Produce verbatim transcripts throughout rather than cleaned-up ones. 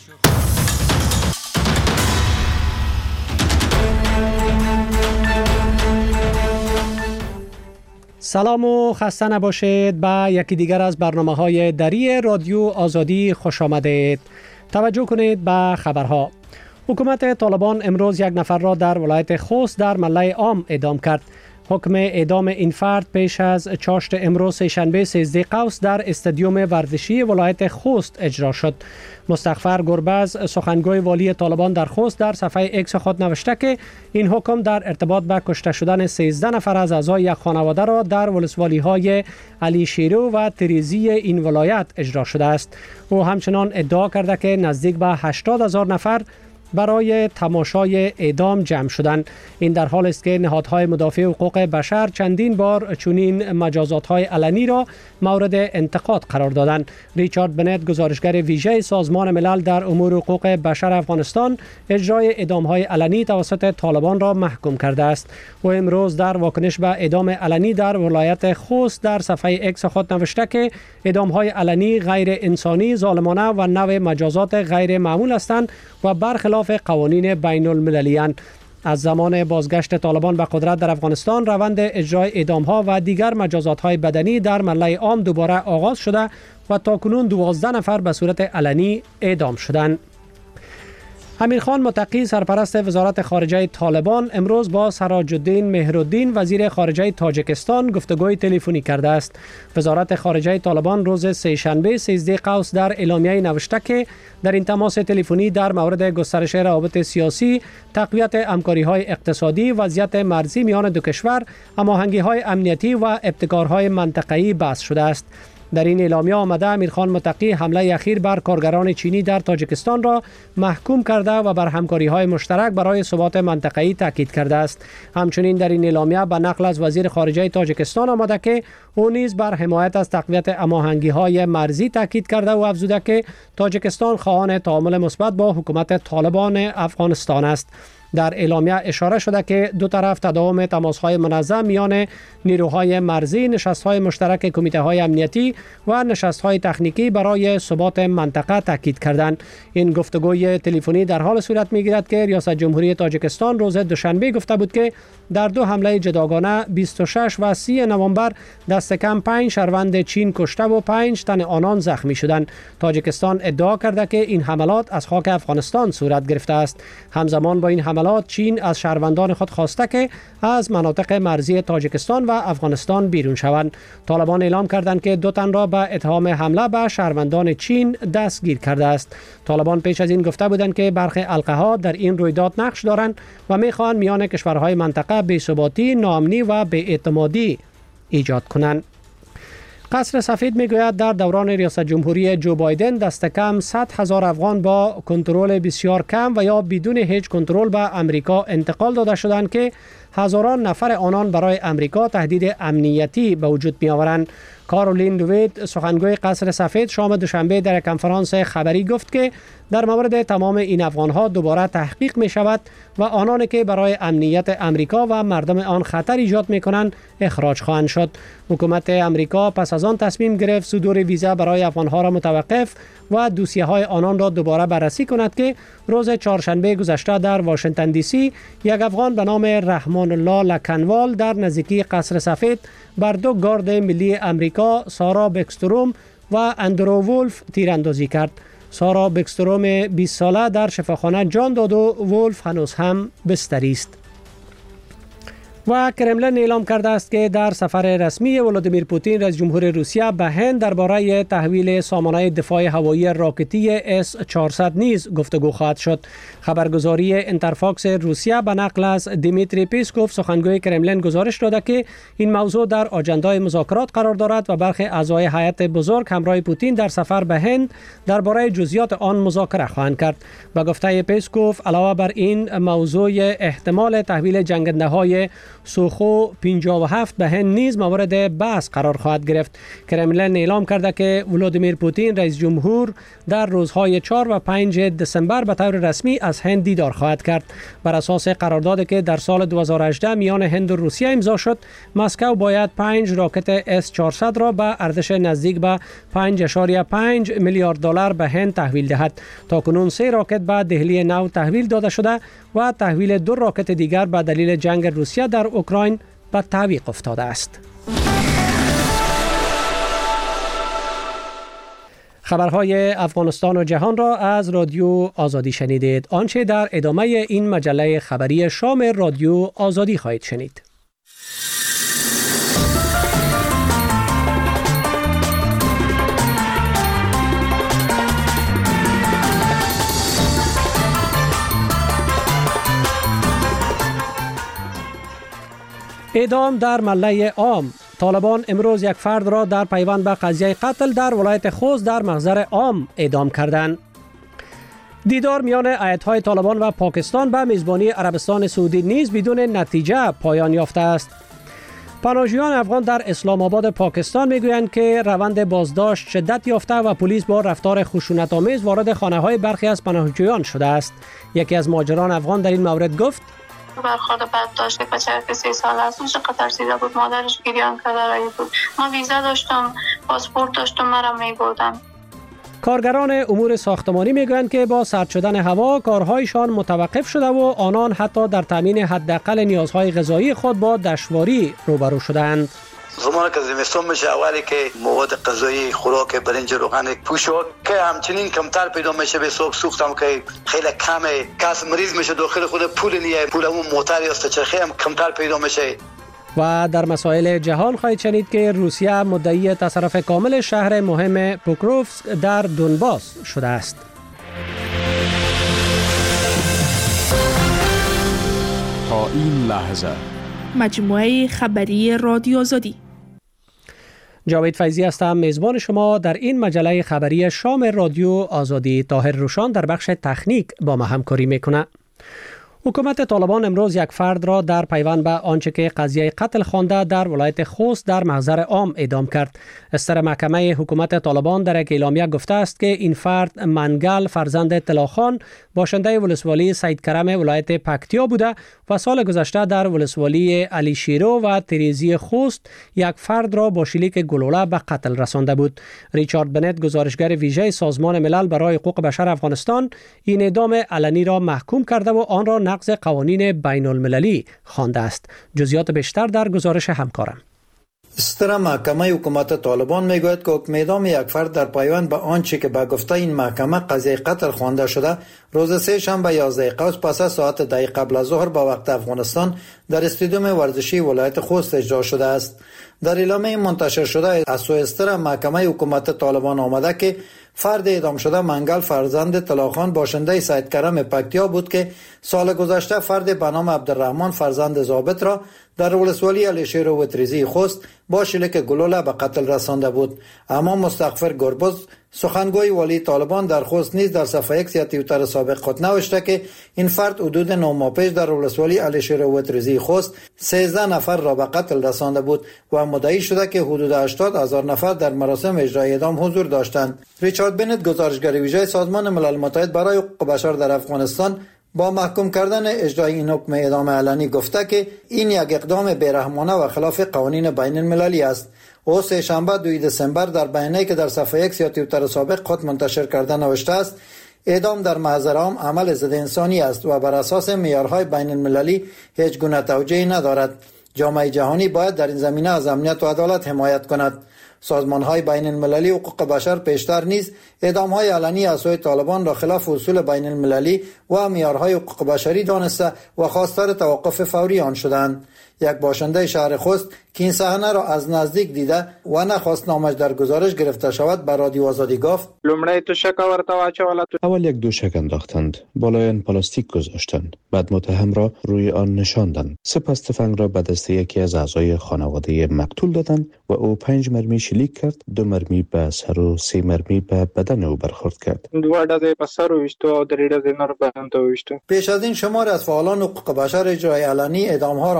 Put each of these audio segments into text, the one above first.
سلام و خسته نباشید. به یکی دیگر از برنامه‌های دری رادیو آزادی خوش آمدید. توجه کنید به خبرها. حکومت طالبان امروز یک نفر را در ولایت خوست در ملای عام اعدام کرد. حکم اعدام این فرد پیش از چاشت امروز سه‌شنبه سیزده قوس در استادیوم ورزشی ولایت خوست اجرا شد. مستغفر گربز سخنگوی والی طالبان در خوست در صفحه اکس خود نوشته که این حکم در ارتباط به کشته شدن سیزده نفر از اعضای یک خانواده را در ولسوالی های علی شیرو و تریزی این ولایت اجرا شده است. او همچنان ادعا کرده که نزدیک به هشتاد هزار نفر برای تماشای اعدام جمع شدند. این در حال است که نهادهای مدافع حقوق بشر چندین بار چنین مجازات‌های علنی را مورد انتقاد قرار دادند. ریچارد بنت گزارشگر ویژه سازمان ملل در امور حقوق بشر افغانستان اجرای اعدام‌های علنی توسط طالبان را محکوم کرده است. او امروز در واکنش به اعدام علنی در ولایت خوست در صفحه اکس خود نوشته که اعدام‌های علنی غیر انسانی، ظالمانه و نوع مجازات غیر معمول هستند و برخلاف قوانین بین المللی اند. از زمان بازگشت طالبان به قدرت در افغانستان روند اجرای اعدام‌ها و دیگر مجازات‌های بدنی در ملای عام دوباره آغاز شده و تاکنون دوازده نفر به صورت علنی اعدام شدند. امیر خان متقی سرپرست وزارت خارجه طالبان امروز با سراج الدین مهرالدین وزیر خارجه تاجیکستان گفتگوی تلفنی کرده است. وزارت خارجه طالبان روز سه‌شنبه سیزده قوس در اعلامیه نوشته که در این تماس تلفنی در مورد گسترش روابط سیاسی، تقویت همکاری‌های اقتصادی، وضعیت مرزی میان دو کشور، هماهنگی‌های امنیتی و ابتکارهای منطقه‌ای بحث شده است. در این اعلامیه آمده امیر خان متقی حمله اخیر بر کارگران چینی در تاجیکستان را محکوم کرده و بر همکاری‌های مشترک برای ثبات منطقه‌ای تاکید کرده است. همچنین در این اعلامیه به نقل از وزیر خارجه تاجیکستان آمده که او نیز بر حمایت از تقویت هماهنگی‌های مرزی تاکید کرده و افزوده که تاجیکستان خواهان تعامل مثبت با حکومت طالبان افغانستان است. در اعلامیه اشاره شده که دو طرف تداوم تماس‌های منظم میان نیروهای مرزی، نشست‌های مشترک کمیته‌های امنیتی و نشست‌های تکنیکی برای ثبات منطقه تاکید کردند. این گفتگوی تلفنی در حال صورت می‌گیرد که ریاست جمهوری تاجیکستان روز دوشنبه گفته بود که در دو حمله جداگانه بیست و شش و سی نوامبر دست کم پنج شهروند چین کشته و پنج تن آنان زخمی شدند. تاجیکستان ادعا کرده که این حملات از خاک افغانستان صورت گرفته است. همزمان با این حملات چین از شهروندان خود خواسته که از مناطق مرزی تاجیکستان و افغانستان بیرون شوند. طالبان اعلام کردند که دو تن را به اتهام حمله به شهروندان چین دستگیر کرده است. طالبان پیش از این گفته بودند که برخی القاها در این رویداد نقش دارند و می‌خواهند میان کشورهای منطقه بی‌ثباتی، ناامنی و بی‌اعتمادی ایجاد کنند. قصر سفید میگوید در دوران ریاست جمهوری جو بایدن دست کم صد هزار افغان با کنترل بسیار کم و یا بدون هیچ کنترل به امریکا انتقال داده شدند که هزاران نفر آنان برای امریکا تهدید امنیتی به وجود می آورند. کارولین لوید سخنگوی قصر سفید شام دوشنبه در کنفرانس خبری گفت که در مورد تمام این افغانها دوباره تحقیق می شود و آنانی که برای امنیت امریکا و مردم آن خطر ایجاد می کنند اخراج خواهند شد. حکومت امریکا پس از آن تصمیم گرفت صدور ویزا برای افغانها را متوقف و دوسیه های آنان را دوباره بررسی کند که روز چهارشنبه گذشته در واشنگتن دی سی یک افغان به نام رحمان الله لکنوال در نزدیکی قصر سفید بر دو گارد ملی امریکا سارا بکستروم و اندرو وولف تیراندازی کرد. سارا بکستروم بیست ساله در شفاخانه جان داد و وولف هنوز هم بستری است. و کرملین اعلام کرده است که در سفر رسمی ولادیمیر پوتین رئیس جمهور روسیه به هند درباره تحویل سامانه دفاع هوایی راکتی اس چهارصد نیز گفتگو خواهد شد. خبرگزاری اینترفاکس روسیه به نقل از دیمیتری پیسکوف سخنگوی کرملین گزارش داده که این موضوع در آجندای مذاکرات قرار دارد و برخی اعضای هیئت بزرگ همراه پوتین در سفر به هند درباره جزئیات آن مذاکره خواهند کرد. به گفته پیسکوف علاوه بر این موضوع احتمال تحویل جنگنده‌های سوخو پنجاه و هفت به هند نیز مورد بحث قرار خواهد گرفت. کرملین اعلام کرده که ولادیمیر پوتین رئیس جمهور در روزهای چهار و پنج دسامبر به طور رسمی از هند دیدار خواهد کرد. بر اساس قراردادی که در سال دو هزار و هجده میان هند و روسیه امضا شد، مسکو باید پنج راکت اس چهارصد را به ارزش نزدیک به پنج اشاریه پنج میلیارد دلار به هند تحویل دهد. تاکنون سه راکت به دهلی نو تحویل داده شده و تحویل دو راکت دیگر به دلیل جنگ روسیه در اوکراین به تعویق افتاده است. خبرهای افغانستان و جهان را از رادیو آزادی شنیدید. آنچه در ادامه این مجله خبری شام رادیو آزادی خواهید شنید. اعدام در مله عام. طالبان امروز یک فرد را در پیوند به قضیه قتل در ولایت خوست در محضر عام اعدام کردند. دیدار میان هیئت‌های طالبان و پاکستان به میزبانی عربستان سعودی نیز بدون نتیجه پایان یافته است. پناهجویان افغان در اسلام آباد پاکستان میگویند که روند بازداشت شدت یافته و پلیس با رفتار خشونت‌آمیز وارد خانه‌های برخی از پناهجویان شده است. یکی از مهاجران افغان در این مورد گفت: برخورد بد داشت. بچه که سی سال است اونجا قطر سیده بود، مادرش گریان کرده رایی بود. ما ویزا داشتم، پاسپورت داشتم، مرا می بردم. کارگران امور ساختمانی میگویند که با سرد شدن هوا کارهایشان متوقف شده و آنان حتی در تامین حداقل نیازهای غذایی خود با دشواری روبرو شدند. زمانی که زمستان میشه، اولی که مواد غذایی، خوراک، برنج، روغن، پوشک که همچنین کمتر پیدا میشه. به صبح سوختم که خیلی کمه، کس مریض میشه داخل خود پول نیه، پول اون موتر یا استچرخه هم کمتر پیدا میشه. و در مسائل جهان خواهید شنید که روسیه مدعی تصرف کامل شهر مهم پوکروفسک در دونباس شده است. تا این لحظه مجموعه خبری رادیو آزادی. جاوید فیضی هستم، میزبان شما در این مجله خبری شام رادیو آزادی. طاهر روشان در بخش تکنیک با ما همکاری میکنه. حکومت طالبان امروز یک فرد را در پیوند به آنچه که قضیه قتل خوانده در ولایت خوست در محضر عام اعدام کرد. استر محکمه حکومت طالبان در یک اعلامیه گفته است که این فرد منگل فرزند طلاخان باشنده ولسوالی سید کرم ولایت پکتیا بوده و سال گذشته در ولسوالی علی شیرو و تریزی خوست یک فرد را با شلیک گلوله به قتل رسانده بود. ریچارد بنت، گزارشگر ویژه سازمان ملل برای حقوق بشر افغانستان، این اعدام علنی را محکوم کرده و آن را نقض قوانین بین المللی خوانده است. جزئیات بیشتر در گزارش همکارم. استر محکمه حکومت طالبان میگوید که حکم اعدام یک فرد در پیوند به آنچه که به گفته این محکمه قضیه قتل خوانده شده روز سه شنبه یازده قوس پس از ساعت ده قبل از ظهر به وقت افغانستان در استادیوم ورزشی ولایت خوست اجرا شده است. در اعلامیه منتشر شده از سوی استر محکمه حکومت طالبان آمده که فرد اعدام شده منگل فرزند طلاخان باشنده سید کرم پکتیا بود که سال گذشته فرد به نام عبدالرحمن فرزند ضابط را در ولسوالی علی شیرو و تریزی خوست با شلیک گلوله به قتل رسانده بود. اما مستغفر گربز، سخنگوی والی طالبان در خوست، نیز در صفحه ایکس یا توییتر سابق خود نوشته که این فرد حدود نه ماه پیش در ولسوالی علی شیرو و تریزی خوست سیزده نفر را به قتل رسانده بود و مدعی شده که حدود هشتاد هزار نفر در مراسم اجرای اعدام حضور داشتند. ریچارد بنت، گزارشگر ویژه سازمان ملل متحد برای حقوق بشر در افغانستان، با محکوم کردن اجرای این حکم اعدام علنی گفته که این یک اقدام بیرحمانه و خلاف قوانین بین المللی است. او سه شنبه دوم دسامبر در بیانیه‌ای که در صفحه ایکس یا توییتر سابق خود منتشر کرده نوشته است: اعدام در محضر عام عمل ضد انسانی است و بر اساس معیارهای بین المللی هیچ گونه توجیهی ندارد. جامعه جهانی باید در این زمینه از امنیت و عدالت حمایت کند. سازمان‌های بین المللی حقوق بشر پیشتر نیز اعدام‌های علنی از سوی طالبان را خلاف اصول بین المللی و معیارهای حقوق بشری دانسته و خواستار توقف فوری آن شدند. یک باشنده شهر خوست که این صحنه را از نزدیک دیده و نخواست نامش در گزارش گرفته شود به رادیو آزادی گفت: لومړی توشک ورته واچوله. اول یک دوشک انداختند، بالای آن پلاستیک گذاشتند، بعد متهم را روی آن نشاندند، سپس تفنگ را به دست یکی از اعضای خانواده مقتول دادند و او پنج مرمی شلیک کرد، دو مرمی به سر و سه مرمی به بدن او برخورد کرد. دوه ډزې په سر وویشتو او درې ډزې نور بدن ته وویشتو. پیش از این شمار از فعالان حقوق بشر اجرای علنی اعدام‌ها را محکوم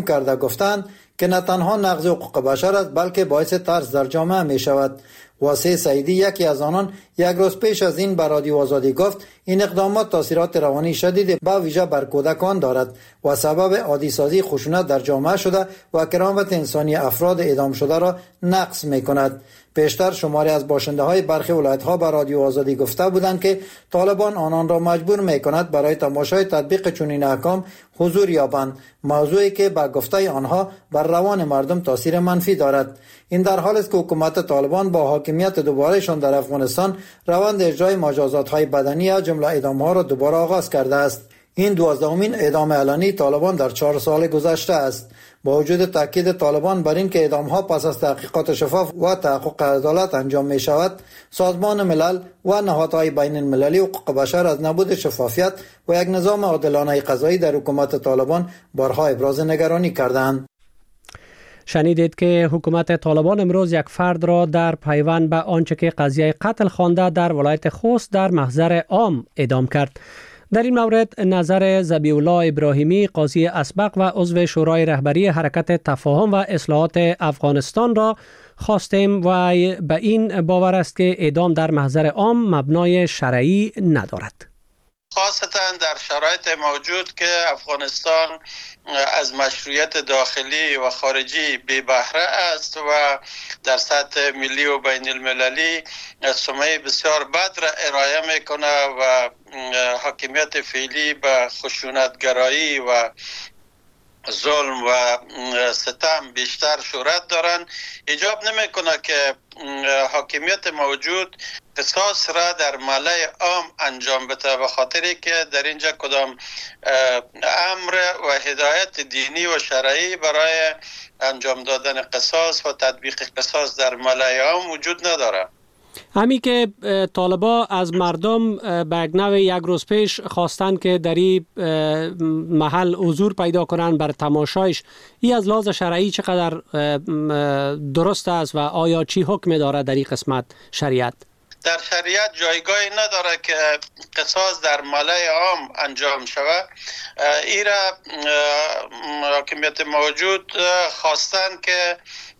کرده گفتند که نه تنها نقض حقوق بشر است بلکه باعث ترس در جامعه می شود. واسع سعیدی یکی از آنان یک روز پیش از این به رادیو آزادی گفت این اقدامات تاثیرات روانی شدید با ویژه بر کودکان دارد و سبب عادی سازی خشونت در جامعه شده و کرامت انسانی افراد اعدام شده را نقض می کند. پیشتر شماری از باشنده های برخی ولایت ها به رادیو آزادی گفته بودند که طالبان آنان را مجبور می کند برای تماشای تطبیق چنین احکام حضور یابند، موضوعی که به گفته آنها بر روان مردم تاثیر منفی دارد. این در حالی است که حکومت طالبان با حاکمیت دوبارهشان در افغانستان روند اجرای مجازات های بدنی از جمله اعدام ها را دوباره آغاز کرده است. این دوازدهمین اعدام علنی طالبان در چهار سال گذشته است. با وجود تاکید طالبان بر این که اعدام ها پس از تحقیقات شفاف و تحقق عدالت انجام می شود، سازمان ملل و نهادهای بین المللی حقوق بشر از نبود شفافیت و یک نظام عادلانه قضایی در حکومت طالبان بارها ابراز نگرانی کردند. شنیدید که حکومت طالبان امروز یک فرد را در پیوند به آنچه که قضیه قتل خوانده در ولایت خوست در محضر عام اعدام کرد. در این مورد نظر ذبیح الله ابراهیمی قاضی اسبق و عضو شورای رهبری حرکت تفاهم و اصلاحات افغانستان را خواستیم و به این باور است که اعدام در محضر عام مبنای شرعی ندارد. خاصتا در شرایط موجود که افغانستان از مشروعیت داخلی و خارجی بی بهره است و در سطح ملی و بین المللی سمعه بسیار بد را ارائه میکنه و حاکمیت فعلی به خشونتگرایی و ظلم و ستم بیشتر شهرت دارن، ایجاب نمیکنه که حاکمیت موجود قصاص را در ملأ عام انجام بده، به خاطری که در اینجا کدام امر و هدایت دینی و شرعی برای انجام دادن قصاص و تطبیق قصاص در ملأ عام وجود نداره. همی که طالبا از مردم به یک نوع یک روز پیش خواستند که در این محل حضور پیدا کنند بر تماشایش، این از لحاظ شرعی چقدر درست است و آیا چی حکم داره در این قسمت شریعت؟ در شریعت جایگاهی نداره که قصاص در ملأ عام انجام شود. ایرا حاکمیت موجود خواستند که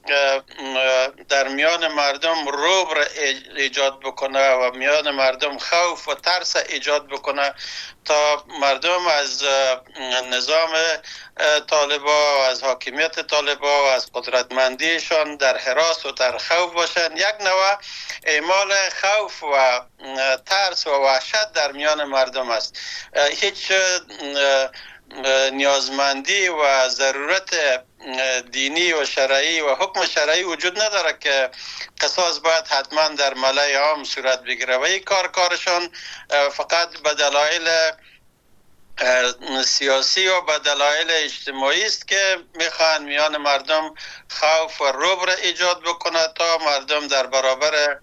در میان مردم رعب را ایجاد بکنه و میان مردم خوف و ترس ایجاد بکنه تا مردم از نظام طالبا و از حاکمیت طالبا و از قدرتمندیشان در هراس و در خوف باشند. یک نوع اعمال خوف و ترس و وحشت در میان مردم است. هیچ نیازمندی و ضرورت دینی و شرعی و حکم شرعی وجود نداره که قصاص باید حتما در ملأ عام صورت بگیره و این کار کارشان فقط به دلایل سیاسی و به دلایل اجتماعی است که میخوان میان مردم خوف و رعب را ایجاد بکنه تا مردم در برابر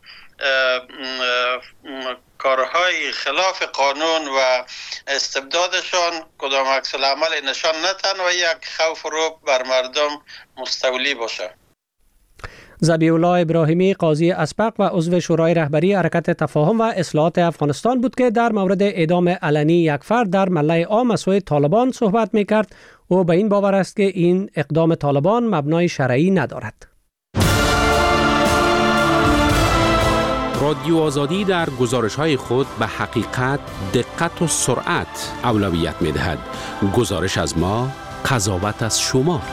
کارهای خلاف قانون و استبدادشان کدام عکس العمل نشان ندن و یک خوف و رعب بر مردم مستولی باشه. ذبیح الله ابراهیمی قاضی اسبق و عضو شورای رهبری حرکت تفاهم و اصلاحات افغانستان بود که در مورد اعدام علنی یک فرد در ملأ عام از سوی طالبان صحبت میکرد و به این باور است که این اقدام طالبان مبنای شرعی ندارد. رادیو آزادی در گزارش‌های خود به حقیقت، دقت و سرعت اولویت می‌دهد. گزارش از ما، قضاوت از شما.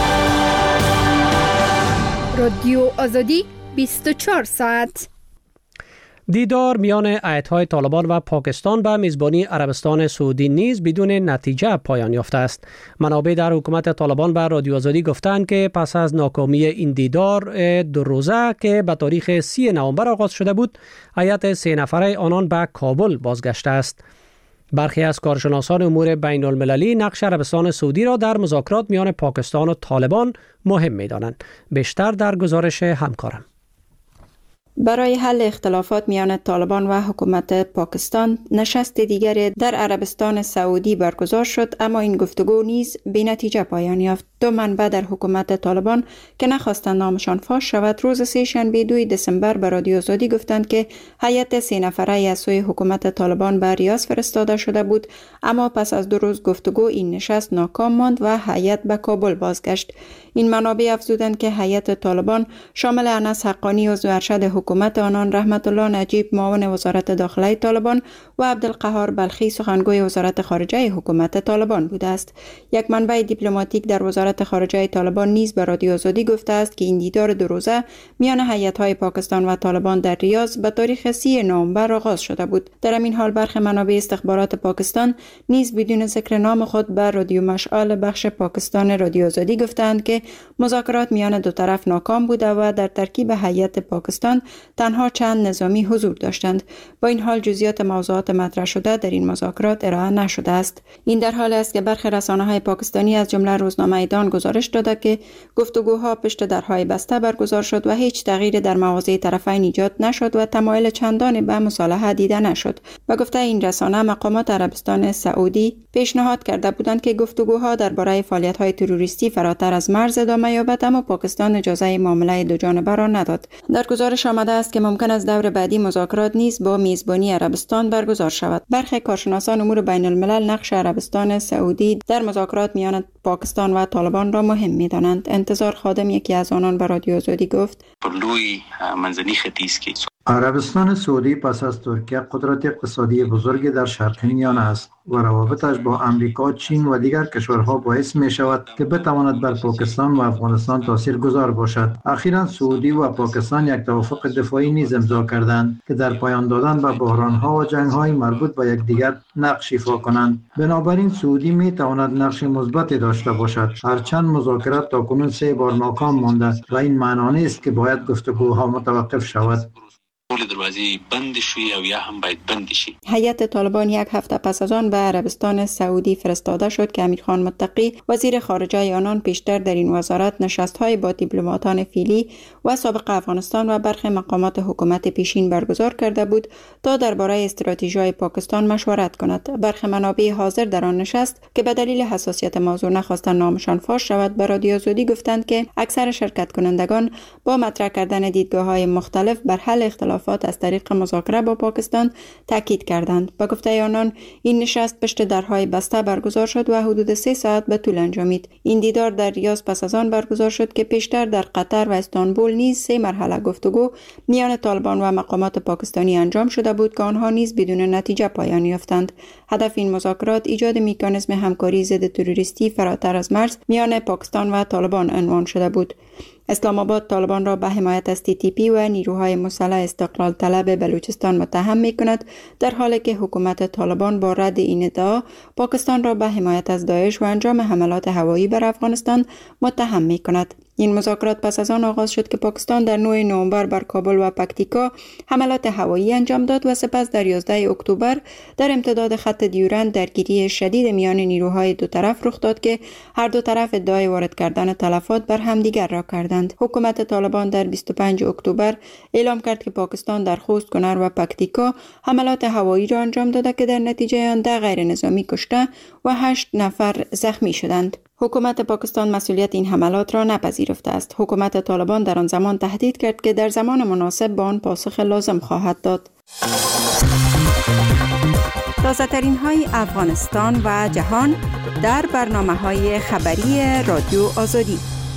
رادیو آزادی بیست و چهار ساعت. دیدار میان ایالت‌های طالبان و پاکستان به میزبانی عربستان سعودی نیز بدون نتیجه پایان یافته است. منابع در حکومت طالبان به رادیو آزادی گفتند که پس از ناکامی این دیدار دو روزه که به تاریخ سی نوامبر آغاز شده بود، هیئت سه نفره آنان به کابل بازگشته است. برخی از کارشناسان امور بین المللی نقش عربستان سعودی را در مذاکرات میان پاکستان و طالبان مهم می‌دانند. بیشتر در گزارش همکارم. برای حل اختلافات میان طالبان و حکومت پاکستان نشست دیگر در عربستان سعودی برگزار شد، اما این گفتگو نیز بی نتیجه پایان یافت. دو منبع در حکومت طالبان که نخواستند نامشان فاش شود روز سه شنبه دوم دسامبر به رادیو آزادی گفتند که هیئت سه نفره از سوی حکومت طالبان به ریاض فرستاده شده بود، اما پس از دو روز گفتگو این نشست ناکام ماند و هیئت به کابل بازگشت. این منابع افزودند که هیئت طالبان شامل انس حقانی عضو ارشد حکومت آنان، رحمت الله نجیب معاون وزارت داخله طالبان و عبدالقهار بلخی سخنگوی وزارت خارجه حکومت طالبان بوده است. یک منبع دیپلماتیک در وزارت خارجه طالبان نیز به رادیو آزادی گفته است که این دیدار دو روزه میان هیئت‌های پاکستان و طالبان در ریاض به تاریخ سی نوامبر آغاز شده بود. در این حال برخی منابع استخبارات پاکستان نیز بدون ذکر نام خود به رادیو مشعل بخش پاکستان رادیو آزادی گفتند که مذاکرات میان دو طرف ناکام بوده و در ترکیب هیئت پاکستان تنها چند نظامی حضور داشتند. با این حال جزئیات موضوعات مطرح شده در این مذاکرات ارائه نشده است. این در حالی است که برخی رسانه‌های پاکستانی از جمله روزنامه ایدان گزارش داده که گفتگوها پشت درهای بسته برگزار شد و هیچ تغییر در مواضع طرفین ایجاد نشد و تمایل چندانی به مصالحه دیده نشد. و گفته این رسانه مقامات عربستان سعودی پیشنهاد کرده بودند که گفتگوها درباره فعالیت‌های تروریستی فراتر از مرز ادامه یابد، اما پاکستان اجازه معامله دو جانبه را نداد. در گزارش آمده است که ممکن است دور بعدی مذاکرات نیز با میزبانی عربستان برگزار شود. برخی کارشناسان امور بین الملل نقش عربستان سعودی در مذاکرات میان پاکستان و طالبان را مهم می‌دانند. انتظار خادم یکی از آنان به رادیو آزادی گفت: پرلوی منځني ختیځ کې عربستان سعودی پس از ترکیه قدرت اقتصادی بزرگی در شرق میانه است و روابطش با امریکا، چین و دیگر کشورها باعث می شود که بتواند بر پاکستان و افغانستان تاثیرگذار باشد. اخیراً سعودی و پاکستان یک توافق دفاعی نیز امضا کردند که در پایان دادن به بحران‌ها و جنگ‌های مربوط به یکدیگر نقش ایفا کنند. بنابراین سعودی می تواند نقش مثبتی داشته باشد، هرچند مذاکرات تاکنون سه بار ناکام مانده و این معنی نیست که باید گفتگوها متوقف شود. ټول دروازې بند شي او یا هم باید بند شي. هیئت طالبان یک هفته پس از آن به عربستان سعودی فرستاده شد که امیرخان متقی وزیر خارجه آنان پیشتر در این وزارت نشست‌های با دیپلماتان فعلی و سابق افغانستان و برخی مقامات حکومت پیشین برگزار کرده بود تا درباره استراتژی‌های پاکستان مشورت کند. برخی منابع حاضر در آن نشست که به دلیل حساسیت موضوع نخواستند نامشان فاش شود به رادیو آزادی گفتند که اکثر شرکت کنندگان با مطرح کردن دیدگاه‌های مختلف بر حل اختلاف از طریق مذاکره با پاکستان تاکید کردند. با گفته آنان این نشست پشت درهای بسته برگزار شد و حدود سه ساعت به طول انجامید. این دیدار در ریاض پس از آن برگزار شد که پیشتر در قطر و استانبول نیز سه مرحله گفتگو میان طالبان و مقامات پاکستانی انجام شده بود که آنها نیز بدون نتیجه پایان یافتند. هدف این مذاکرات ایجاد مکانیزم همکاری ضد تروریستی فراتر از مرز میان پاکستان و طالبان عنوان شده بود. اسلام آباد طالبان را به حمایت از تی تی پی و نیروهای مسلح استقلال طلب بلوچستان متهم می کند، در حالی که حکومت طالبان با رد این ادعا پاکستان را به حمایت از داعش و انجام حملات هوایی بر افغانستان متهم می کند. این مذاکرات پس از آن آغاز شد که پاکستان در نهم نوامبر بر کابل و پکتیکا حملات هوایی انجام داد و سپس در یازده اکتبر در امتداد خط دیورند درگیری شدید میان نیروهای دو طرف رخ داد که هر دو طرف ادعای وارد کردن تلفات بر همدیگر را کردند. حکومت طالبان در بیست و پنجم اکتبر اعلام کرد که پاکستان در خوست، کنر و پکتیکا حملات هوایی را انجام داده که در نتیجه آن ده غیر نظامی کشته و هشت نفر زخمی شدند. حکومت پاکستان مسئولیت این حملات را نپذیرفته است. حکومت طالبان در آن زمان تهدید کرد که در زمان مناسب به آن پاسخ لازم خواهد داد. تازه ترین های افغانستان و جهان در برنامه های خبری رادیو آزادی.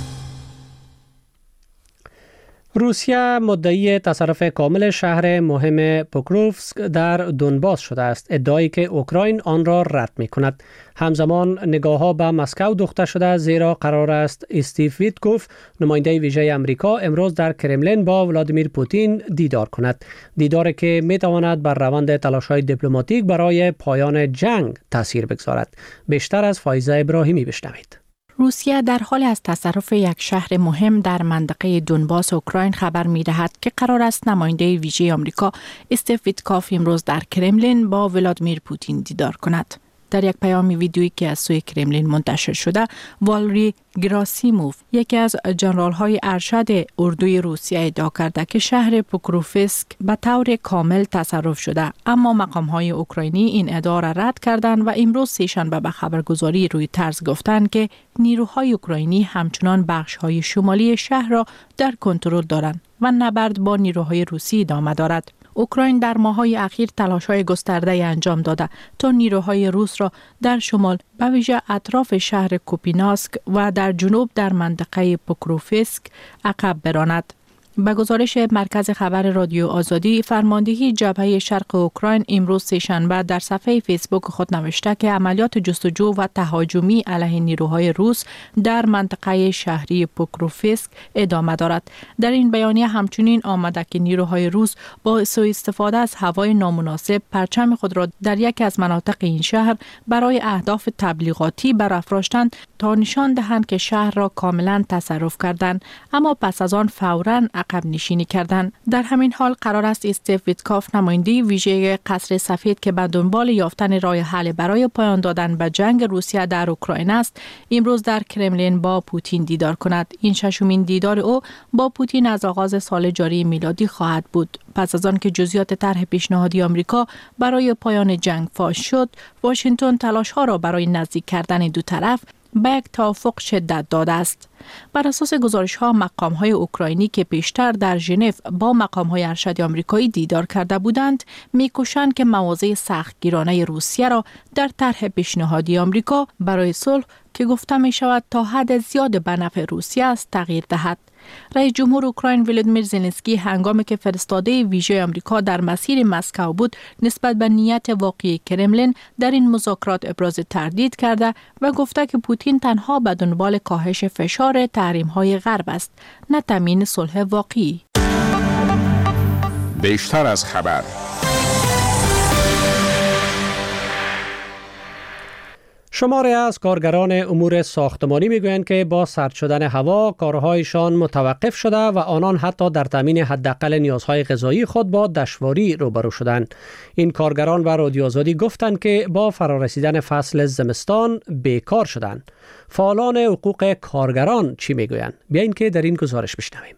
روسیه مدعی تصرف کامل شهر مهم پوکروفسک در دونباس شده است، ادعایی که اوکراین آن را رد می کند. همزمان نگاه‌ها به مسکو دوخته شده، زیرا قرار است استیو ویتکوف نماینده ویژه امریکا امروز در کرملین با ولادیمیر پوتین دیدار کند، دیداری که می تواند بر روند تلاش‌های دیپلماتیک برای پایان جنگ تاثیر بگذارد. بیشتر از فایزه ابراهیمی بشنوید. روسیه در حال از تصرف یک شهر مهم در منطقه دونباس اوکراین خبر می دهد که قرار است نماینده ویژه آمریکا استیو ویتکوف امروز در کرملین با ولادیمیر پوتین دیدار کند. در یک پیام ویدیویی که از سوی کرملین منتشر شده، والری گراسیموف، یکی از ژنرال‌های ارشد اردوی روسیه، ادعا کرده که شهر پوکروفسک به طور کامل تصرف شده، اما مقام‌های اوکراینی این ادعا را رد کردند و امروز سه‌شنبه به خبرگزاری رویترز گفتند که نیروهای اوکراینی همچنان بخش‌های شمالی شهر را در کنترل دارند و نبرد با نیروهای روسی ادامه دارد. اوکراین در ماه‌های اخیر تلاش‌های گسترده‌ای انجام داده تا نیروهای روس را در شمال به ویژه اطراف شهر کوپیناسک و در جنوب در منطقه پوکروفسک عقب براند. به گزارش مرکز خبر رادیو آزادی، فرماندهی جبهه شرق اوکراین امروز سه‌شنبه در صفحه فیسبوک خود نوشته که عملیات جستجو و تهاجمی علیه نیروهای روس در منطقه شهری پوکروفسک ادامه دارد. در این بیانیه همچنین آمده که نیروهای روس با سوء استفاده از هوای نامناسب پرچم خود را در یکی از مناطق این شهر برای اهداف تبلیغاتی برافراشتند تا نشان دهند که شهر را کاملا تصرف کردند، اما پس از آن فوراً عقب نشینی کردند. در همین حال قرار است استیو ویتکاف، نماینده ویژه قصر سفید که به دنبال یافتن راه حل برای پایان دادن به جنگ روسیه در اوکراین است، امروز در کرملین با پوتین دیدار کند. این ششمین دیدار او با پوتین از آغاز سال جاری میلادی خواهد بود. پس از آن که جزئیات طرح پیشنهادی آمریکا برای پایان جنگ فاش شد، واشنگتن تلاش‌ها را برای نزدیک کردن دو طرف به یک توافق شدت داده است. بر اساس گزارش‌ها، مقام‌های اوکراینی که پیشتر در ژنو با مقام‌های ارشد آمریکایی دیدار کرده بودند، می‌کوشند که مواضع سختگیرانه روسیه را در طرح پیشنهادی آمریکا برای صلح که گفته می‌شود تا حد زیاد به نفع روسیه است تغییر دهد. رئیس جمهور اوکراین ولودیمیر زلنسکی هنگامی که فرستاده ویژه آمریکا در مسیر مسکو بود، نسبت به نیت واقعی کرملین در این مذاکرات ابراز تردید کرده و گفته که پوتین تنها به دنبال کاهش فشار تحریم‌های غرب است، نه تامین صلح واقعی. بیشتر از خبر. شماری از کارگران امور ساختمانی میگویند که با سرد شدن هوا کارهایشان متوقف شده و آنان حتی در تامین حداقل نیازهای غذایی خود با دشواری روبرو شدند. این کارگران به رادیو آزادی گفتند که با فرارسیدن فصل زمستان بیکار شدند. فعالان حقوق کارگران چی میگویند؟ بیاین که در این گزارش بشنویم.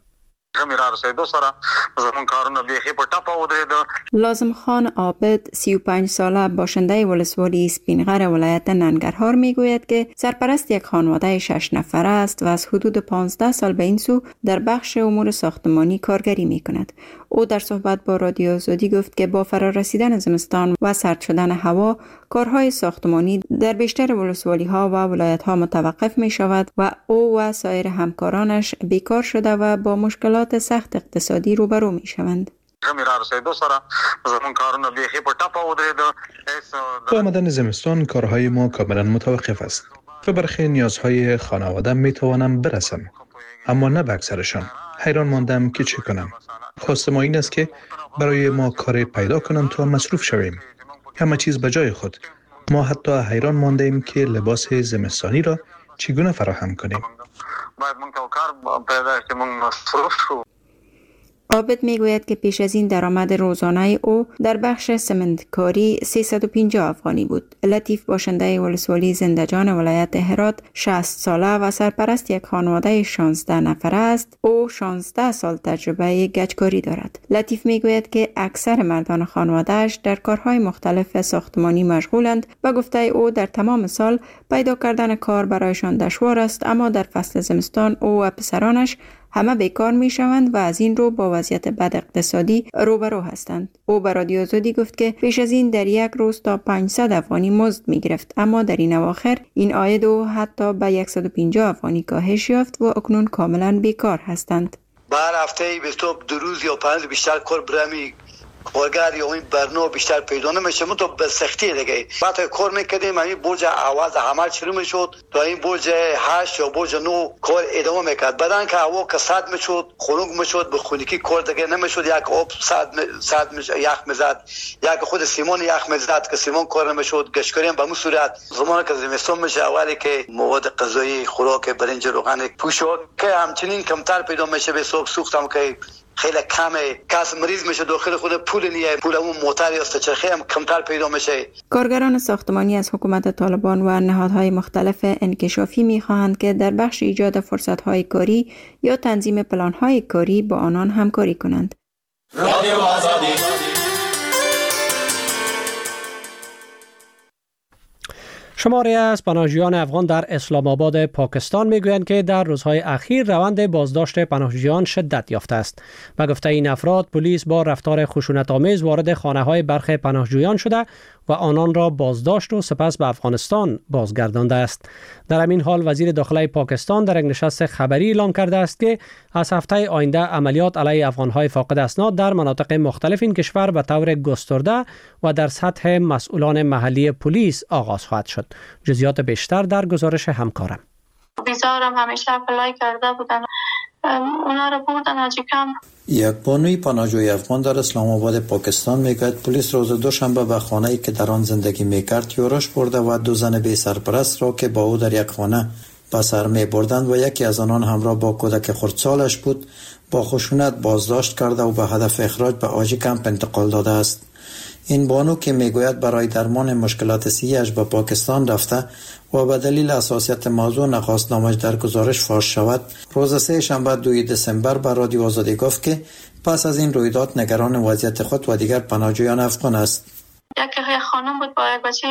لازم خان عابد، سی و پنج ساله، باشنده ولسوالی اسپینغر ولایت ننگرهار میگوید که سرپرست یک خانواده شش نفره است و از حدود پانزده سال به این سو در بخش امور ساختمانی کارگری میکند. او در صحبت با رادیو آزادی گفت که با فرا رسیدن زمستان و سرد شدن هوا، کارهای ساختمانی در بیشتر ولسوالی ها و ولایت ها متوقف می شود و او و سایر همکارانش بیکار شده و با مشکلات سخت اقتصادی روبرو می شوند. با آمدن زمستان کارهای ما کاملا متوقف است و برخی نیازهای خانواده می توانم برسم، اما نه به اکثرشان. حیران ماندم که چه کنم. خواست ما این است که برای ما کار پیدا کنند تا مصروف شویم. همه چیز به جای خود. ما حتی حیران مانده ایم که لباس زمستانی را چگونه فراهم کنیم. عابد میگوید که پیش از این درآمد روزانه او در بخش سمنتکاری سیصد و پنجاه افغانی بود. لطیف باشنده ولسوالی زندجان ولایت هرات، شصت ساله و سرپرست یک خانواده شانزده نفره است. او شانزده سال تجربه گچکاری دارد. لطیف میگوید که اکثر مردان خانواده‌اش در کارهای مختلف ساختمانی مشغولند و گفته او در تمام سال پیدا کردن کار برایشان دشوار است، اما در فصل زمستان او و پسرانش همه بیکار می شوند و از این رو با وضعیت بد اقتصادی روبرو هستند. او به رادیو آزادی گفت که پیش از این در یک روز تا پانصد افغانی مزد می گرفت، اما در این اواخر این عاید او حتی به صد و پنجاه افغانی کاهش یافت و اکنون کاملا بیکار هستند. بر هفته بیست دو روز یا پنج بیشتر کار برمی کارگر یا این برنامه بیشتر پیدا نمیشه. ما تو به سختی دیگه بعد کار میکردیم، این برج عوض عمل شروع میشد تا این برج هشت یا برج نه کار ادامه میکرد. بعدن که هوا کساد میشد، خنک میشد، به خونگی کار دیگه نمیشد. یک آب صد صد یخ میزد، یک خود سیمان یخ میزد که سیمان کار نمیشد. گشکاری هم به اون صورت. زمانی که زمستان میشه اولی که مواد غذایی، خوراک، برنج، روغن، پوشاک که همچنین کمتر پیدا میشه. به صبح سوختم که خیلی کمه، کس مریض میشه داخل خود پول نیه، پول اون موتر یا چرخه هم کمتر پیدا میشه. کارگران ساختمانی از حکومت طالبان و نهادهای مختلف انکشافی میخواهند که در بخش ایجاد فرصتهای کاری یا تنظیم پلانهای کاری با آنان همکاری کنند. رادیو آزادی. شماری از پناهجویان افغان در اسلام آباد پاکستان میگویند که در روزهای اخیر روند بازداشت پناهجویان شدت یافته است. به گفته این افراد، پلیس با رفتار خشونت‌آمیز وارد خانه‌های برخی پناهجویان شده و آنان را بازداشت و سپس به افغانستان بازگردانده است. در همین حال وزیر داخلی پاکستان در یک نشست خبری اعلام کرده است که از هفته آینده عملیات علیه افغان‌های فاقد اسناد در مناطق مختلف این کشور به طور گسترده و در سطح مسئولان محلی پلیس آغاز خواهد شد. جزئیات بیشتر در گزارش همکارم. بیزارم همیشه اپلای کرده بودن، اونا رو بردن حاجی کم. یک بانوی پناهجوی افغان در اسلام آباد پاکستان میگوید پلیس روز دوشنبه به خانه‌ای که در آن زندگی میکرد یورش برده و دو زن بی سرپرست را که با او در یک خانه به سر می بردند و یکی از آنان همراه با کودک خردسالش بود با خشونت بازداشت کرده و به هدف اخراج به آجی کمپ انتقال داده است. این بانو که میگوید برای درمان مشکلات صحی‌اش به پاکستان رفته و به دلیل حساسیت موضوع نخواست نامش در گزارش فاش شود، روز سه شنبه دوم دسامبر به رادیو آزادی گفت که پس از این رویداد نگران وضعیت خود و دیگر پناهجویان افغان است. یک خانم بود با یک بچه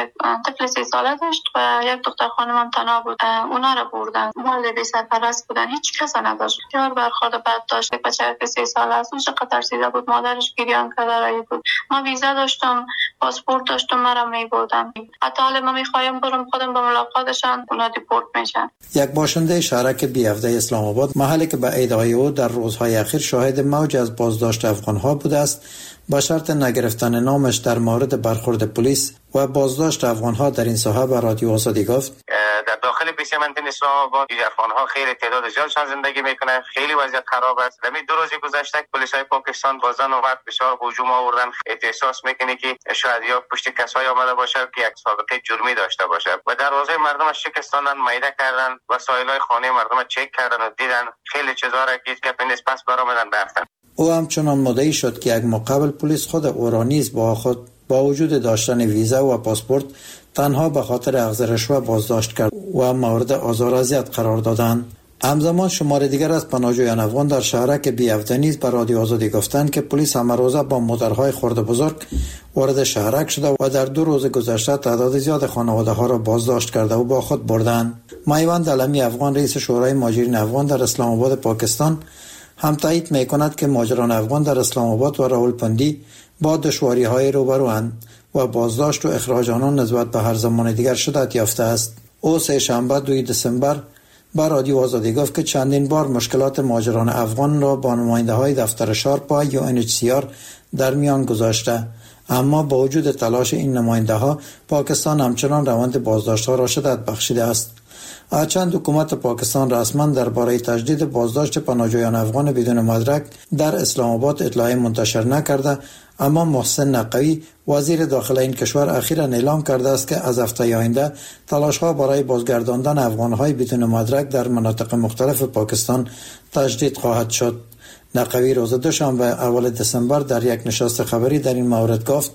طفل سی ساله داشت و یک دختر خانم هم تنها بود. اونا رو بردن، مال بی سرپرست بودن، هیچ کس نداشت. یار برخورد بد داشت، بچه سی ساله است، چقدر ترسیده بود، مادرش گریان کرده بود. ما ویزا داشتم، پاسپورت داشتم، مرا میبردن. حتی حالا ما میخوایم برم خودم به ملاقاتشان، اونا دیپورت میشن. یک باشنده شهرک بی هفده اسلام آباد، محلی که به ادعای او در روزهای اخیر شاهد موج از بازداشت افغان‌ها بوده است، با شرط نگرفتن نامش در مورد برخورد پلیس و بازداشت افغان‌ها در این ساحه به رادیو آزادی گفت در داخل پیش منطقه اسلام آباد افغان‌ها خیلی تعداد زیادشان زندگی میکنن، خیلی وضعیت خراب است. همین دو روز گذشته پلیس‌های پاکستان با زن و مرد بسیار هجوم آوردن. احساس میکنه که شاید یا پشت کسایی آمده باشه که یک سابقه جرمی داشته باشه و دروازه مردم شکستاندن، میده کردن، وسایل‌های خانه مردم چک کردن و دیدن خیلی چیزا را که پس پس برآمدن رفتن. او همچنان مدعی شد که یک ماه قبل پلیس خود او را نیز با خود با وجود داشتن ویزا و پاسپورت تنها به خاطر اخذ رشوه بازداشت کرد و مورد آزار و اذیت قرار دادند. همزمان شمار دیگر از پناهجویان افغان در شهرک بی هفده نیز به رادیو آزادی گفتند که پلیس همه روزه با موترهای خرد بزرگ وارد شهرک شده و در دو روز گذشته تعداد زیاد خانواده ها را بازداشت کرده و با خود بردند. میوند علمی افغان، رئیس شورای مهاجرین افغان در اسلام آباد پاکستان، هم تایید میکند که مهاجران افغان در اسلام آباد و راولپندی با دشواری‌های روبروند و بازداشت و اخراج آنان نسبت به هر زمان دیگر شدت یافته است. او سه شنبه دوم دسامبر با رادیو آزادی گفت که چندین بار مشکلات مهاجران افغان را با نماینده‌های دفتر شارپا یا ان اچ سی آر در میان گذاشته، اما با وجود تلاش این نماینده‌ها پاکستان همچنان روند بازداشت‌ها را شدت بخشیده است. هرچند حکومت پاکستان رسما درباره تجدید بازداشت پناهجویان افغان بدون مدرک در اسلام آباد اطلاعی منتشر نکرده، اما محسن نقوی وزیر داخلی این کشور اخیراً اعلام کرده است که از هفته آینده تلاش‌ها برای بازگرداندن افغان‌های بدون مدرک در مناطق مختلف پاکستان تجدید خواهد شد. نقوی روز دوشنبه اول دسامبر در یک نشست خبری در این مورد گفت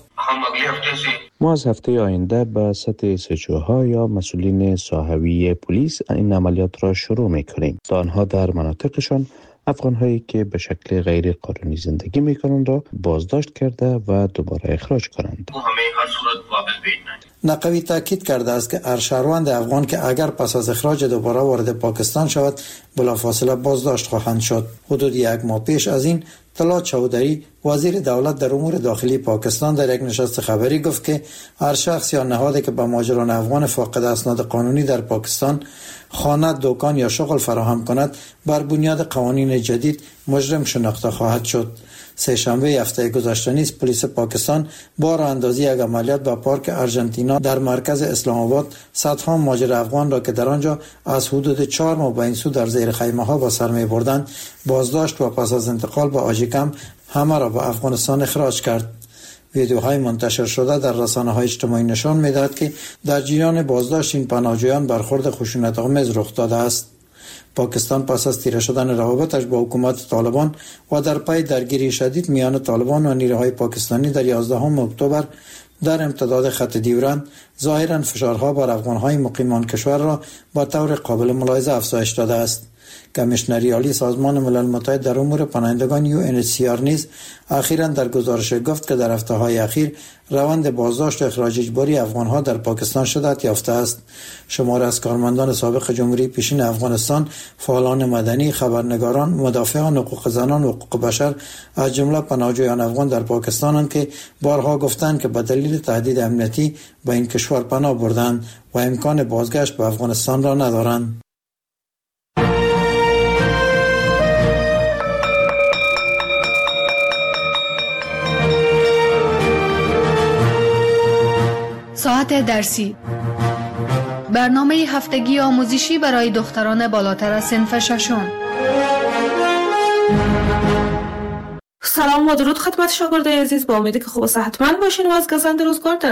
ما از هفته آینده به سطح سجوها یا مسئولین ساحوی پلیس این عملیات را شروع می‌کنیم تا آنها در مناطقشان افغان‌هایی که به شکل غیر قانونی زندگی می‌کنند را بازداشت کرده و دوباره اخراج کنند. نقوی تاکید کرده است که هر شهروند افغان که اگر پس از اخراج دوباره وارد پاکستان شود بلافاصله بازداشت خواهند شد. حدود یک ماه پیش از این طلعت چودری وزیر دولت در امور داخلی پاکستان در یک نشست خبری گفت که هر شخص یا نهادی که به مهاجران افغان فاقد اسناد قانونی در پاکستان خانه، دکان یا شغل فراهم کند بر بنیاد قوانین جدید مجرم شناخته خواهد شد. سه شنبه هفته گذشته نیز پلیس پاکستان با راه اندازی یک عملیات به پارک ارژانتینا در مرکز اسلام آباد صدها مهاجر افغان را که در آنجا از حدود چهار ماه به این سو در زیر خیمه ها به سر می بردند بازداشت و پس از انتقال به آژیکم همه را به افغانستان اخراج کرد. ویدیوهای منتشر شده در رسانه‌های اجتماعی نشان می‌دهد که در جریان بازداشت این پناهجویان برخورد خشونت‌آمیز رخ داده است. پاکستان پس از تیره شدن روابطش با حکومت طالبان و در پی درگیری شدید میان طالبان و نیروهای پاکستانی در یازدهم اکتبر در امتداد خط دیورند ظاهرا فشارها بر افغانهای مقیمان کشور را با طور قابل ملاحظه افزایش داده است. کمیشنری عالی سازمان ملل متحد در امور پناهندگان یو ان اچ سی آر نیز اخیراً در گزارش گفت که در هفته‌های اخیر روند بازداشت و اخراج اجباری افغانها در پاکستان شدت یافته است. شمار از کارمندان سابق جمهوری پیشین افغانستان، فعالان مدنی، خبرنگاران، مدافعان حقوق زنان و حقوق بشر از جمله پناهجویان افغان در پاکستانند که بارها گفتند که به دلیل تهدید امنیتی به این کشور پناه بردند و امکان بازگشت به افغانستان را ندارند. ساعت درسی، برنامه هفتگی آموزشی برای دختران بالاتر از صنف ششم. سلام و درود خدمت شاگردای عزیز، با امیدی که خوب و صحتمند باشین و از گزند روزگار در